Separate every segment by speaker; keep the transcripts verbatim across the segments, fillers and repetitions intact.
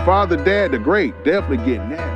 Speaker 1: father, dad, the great, definitely getting that.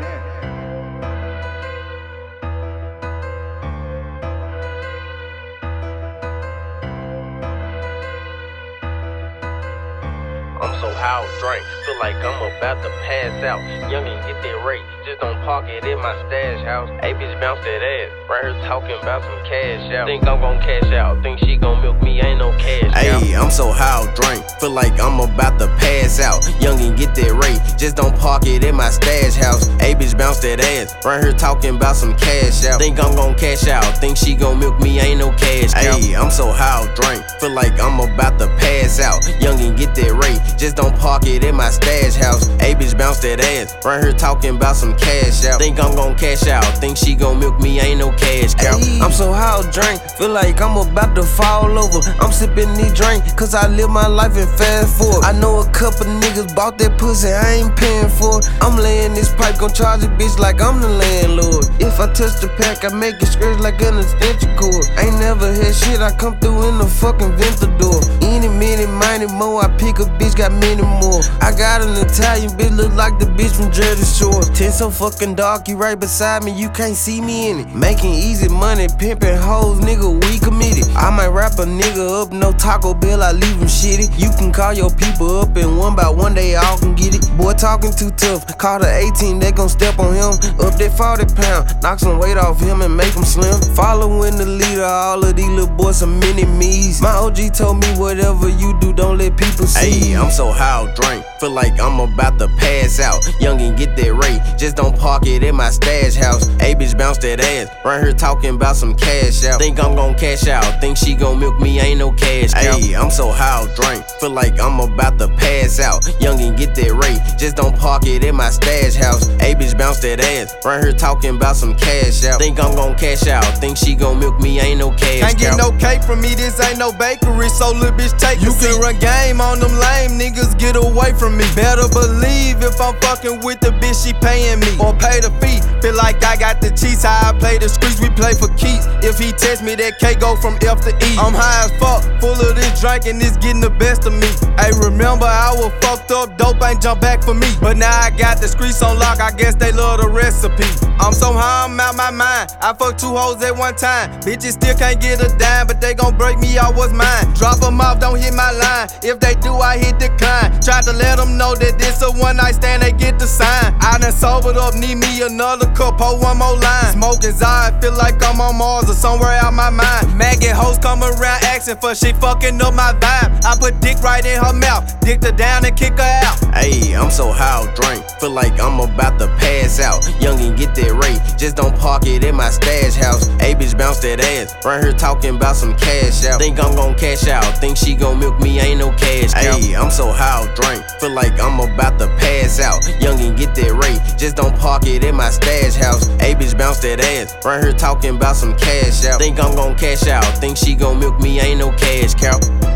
Speaker 2: I'm so high off drink, feel like I'm about to pass out. Youngin' get that rate, just don't park it in my stash house. A bitch bounce that ass, right here talking about some cash out. Think I'm gon' cash out, think she gon' milk me, ain't no cash out.
Speaker 3: Ayy, I'm so high off drink, feel like I'm about to pass out. Youngin' get that rate, just don't park it in my stash house. A bitch bounce that ass, right here talking about some cash out. Think I'm gon' cash out, think she gon' milk me, ain't no cash out. Ayy, I'm so high off drink, feel like I'm about to pass out. Youngin' get that rate, just don't park it in my stash house. A bitch bounce that ass, right here talking about some cash out. Think I'm gon' cash out, think she gon' milk me, ain't no cash out.
Speaker 4: I'm so high off drink, feel like I'm about to fall over. I'm sipping this drink, cause I live my life in fast forward. I know a couple niggas bought that pussy, I ain't paying for it. I'm laying this pipe, gon' charge a bitch like I'm the landlord. If I touch the pack, I make it scratch like an extension cord. Ain't never had shit, I come through in the fucking Ventador. Any minute, minute more, I pick a bitch, got many more. I got an Italian bitch, look like the bitch from Jersey Shore. Ten so fucking dark, you right beside me, you can't see me in it. Making easy money, pimping hoes, nigga, we committed. I might wrap a nigga up, no Taco Bell, I leave him shitty. You can call your people up and one by one they all can get it. Boy talking too tough, call the eighteen, they gon' step on him. Up that forty pound, knock some weight off him and make him slim. Following the leader, all of these little boys some mini me's. My O G told me whatever you do, don't let people see.
Speaker 3: Ayy, I'm so high off drink, feel like I'm about to pass out. Youngin' get that rate, just don't park it in my stash house. A bitch bounce that ass, right here talking about some cash out. Think I'm gon' cash out, think she gon' milk me, ain't no cash out. Ayy, I'm so high off drink, feel like I'm about to pass out. Youngin' get that rate, just don't park it in my stash house. A bitch bounce that ass, right here talking about some cash out. Think I'm gon' cash out, think she gon' milk me, ain't no cash out.
Speaker 5: Can't get no cake from me, this ain't no bakery, so little bitch take a seat. You can run game on them lame niggas, get away from me. Better believe if I'm fucking with the bitch, she paying me or pay the fee. Feel like I got the cheats, how I play the streets, we play for keeps. If he test me, that K go from F to E. I'm high as fuck, full of this drink and it's getting the best of me. Hey, remember I was fucked up, dope ain't jump back for me. But now I got the streets on lock, I guess they love the recipe. I'm so high, I'm out my mind. I fuck two hoes at one time. Bitches still can't get a dime, but they gon' break me out what's mine. Drop them off, don't hit my line. If they do, I hit decline. Tried to let them know that this a one night stand, they get the sign. I done sobered up, need me another cup, pour one more line. Smoking Zod, feel like I'm on Mars or somewhere out my mind. Maggot hoes come around asking for shit, fucking up my vibe. I put dick right in her mouth, dick her down and kick her out.
Speaker 3: Ayy, I'm so high off drink, feel like I'm about to pass out. Youngin' get that rate, just don't park it in my stash house. A bitch bounce that ass, right here talking about some cash out. Think I'm gon' cash out, think she gon' milk me, ain't no cash out. Ayy, I'm so high off drink, feel like I'm about to pass out. Youngin' get that rate, just don't park it in my stash house. A bitch bounce that ass, right here talking about some cash out. Think I'm gon' cash out, think she gon' milk me, ain't no cash cow.